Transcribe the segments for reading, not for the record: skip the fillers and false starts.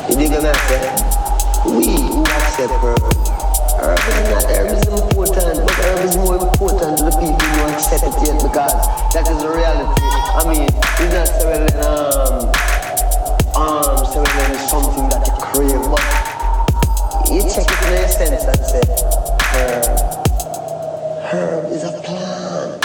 You dig what I say? We who accept herb. Herb is important, but herb is more important to the people who accept it yet because that is the reality. I mean, it's not selling selling is something that you crave, but you check it in a sense and say, herb is a plant.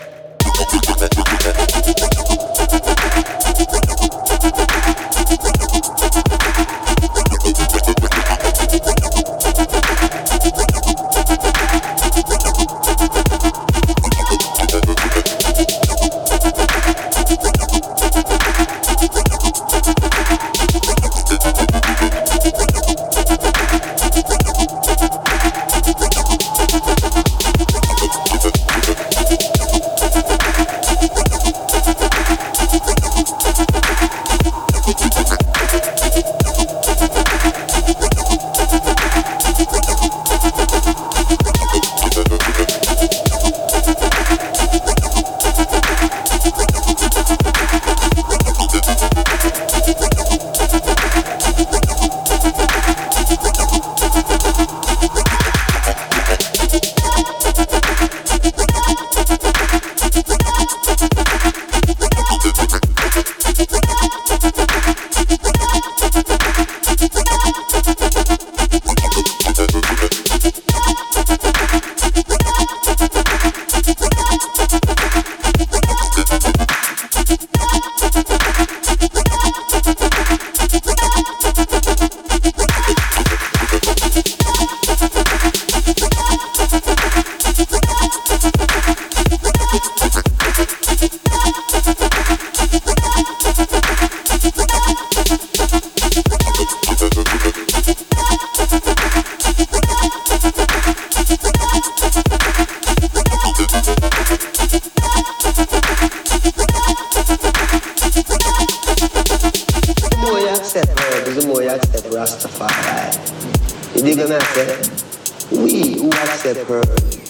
We who accept herb.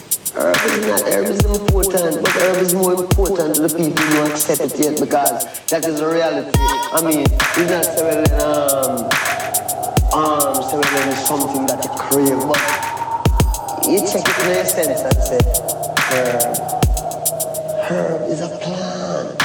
Herb is important, but herb is more important to the people who accept it yet because that is the reality. I mean, it's not selling is something that you crave, but you check it in a sense and say, herb is a plant.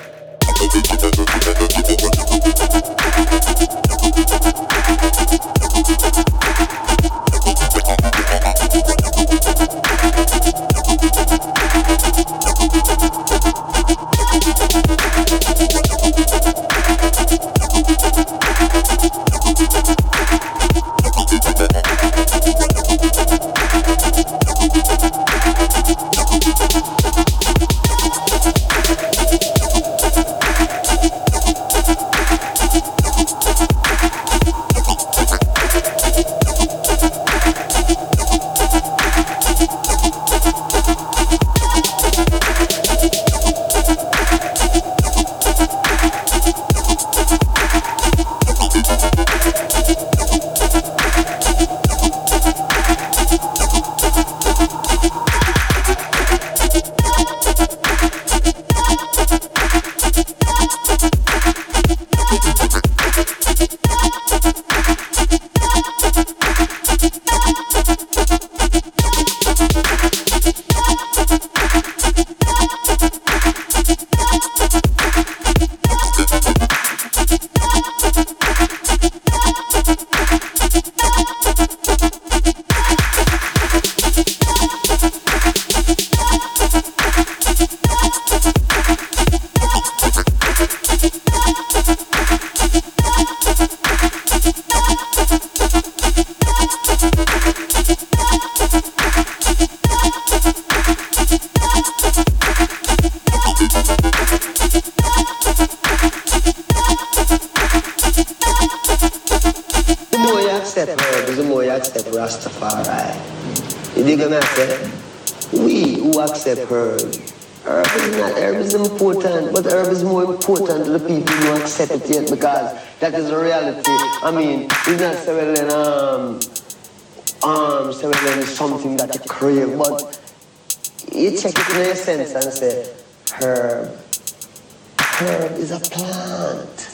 Rastafari. You dig what I say? We who accept herb. Herb is important, but herb is more important to the people who accept it yet because that is the reality. I mean, it's not selling is something that you crave, but you check it in a sense and say, herb is a plant.